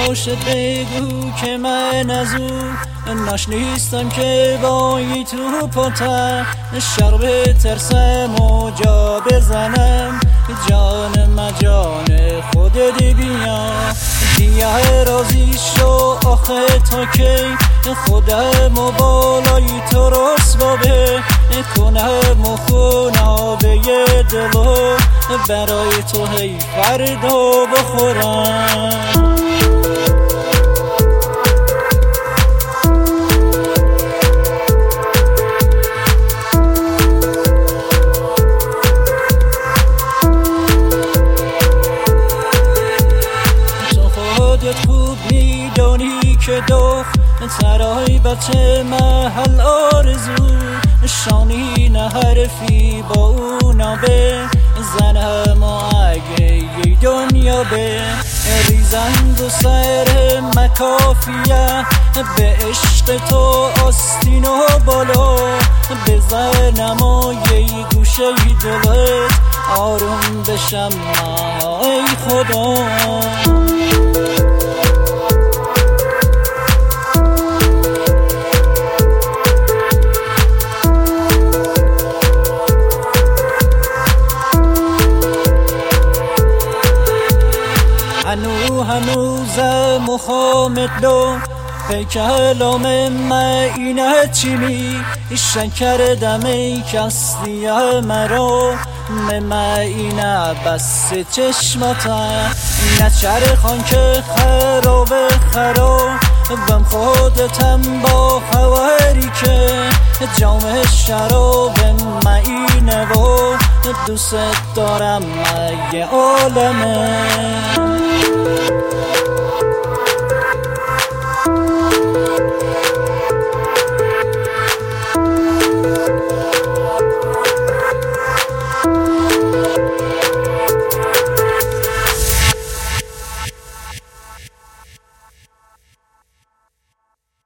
باشه بگو که من از او نشنیستم که وای تو پاتر شرب ترسم و جا بزنم جان مجان خودت بیا دیگه راضی شو آخه تا کی خودم و بالای تو رسوا کنم و خونابه دلو برای تو هی فردا بخورم خوب میدانی که ترای بچه محل آرزو شانی نه حرفی با اونا به زنم و اگه یه دنیا به ریزند و سر مکافیه به عشق تو آستین و بالا بزنم و یه گوشه دلت آروم بشم ای خدا هنوزم و خامت لو کلام اینه چی می شکر دمی کستی مرا اینه بس چشمتا نچرخان که خراب بم خودتم با خواری که جام شراب اینه و دوست دارم یه عالمه